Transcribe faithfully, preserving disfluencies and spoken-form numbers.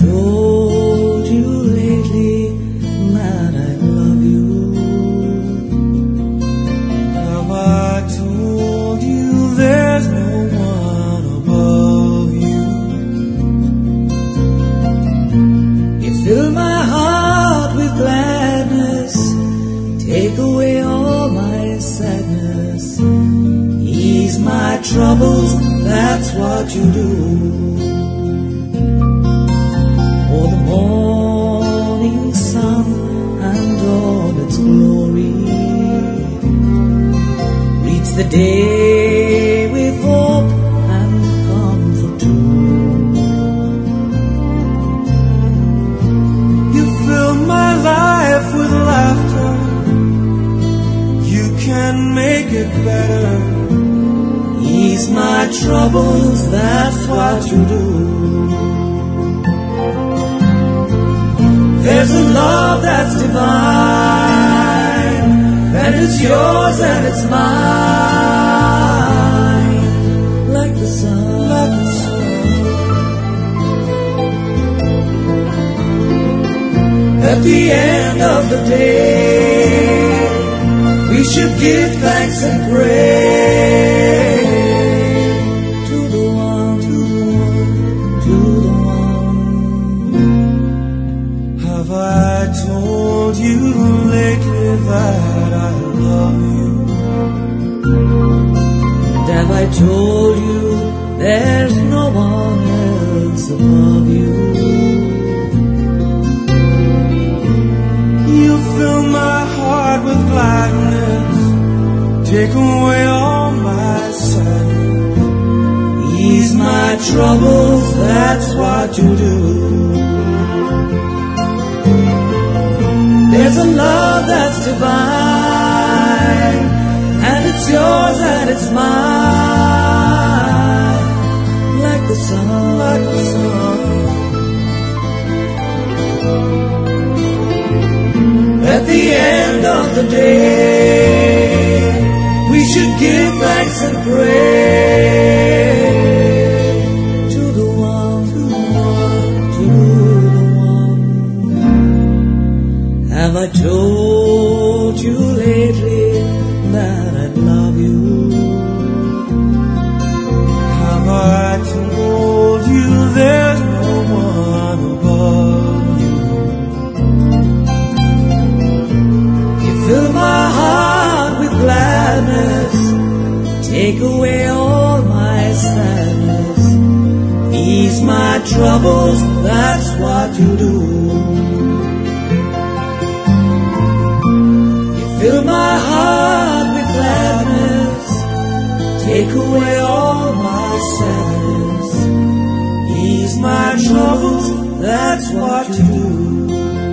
told you lately that I love you? Have I told you there's no one above you? You fill my heart with gladness, take away all my sadness, ease my troubles, that's what you do. For the morning sun and all its glory greets the day with hope and comfort too. You fill my life with laughter, you can make it better, ease my troubles, that's what you do. There's a love that's divine, and it's yours and it's mine, like the sun, like the sun. At the end of the day, we should give thanks and pray to the one, to the one, to the one. Have I told you lately that I love you? And have I told you there's no one else above you? You fill my heart with gladness, take away all my sadness, ease my troubles, that's what you do. There's a love that's divine, and it's yours and it's mine, like the sun, like the sun. At the end of the day, we should give thanks and pray to the one, to the one, to the one. Have I told you lately that I love you? Have I told you there's no one above you? You fill my heart with gladness, take away all my sadness, ease my troubles, that's what you do. Fill my heart with gladness, take away all my sadness, ease my troubles, that's what you do.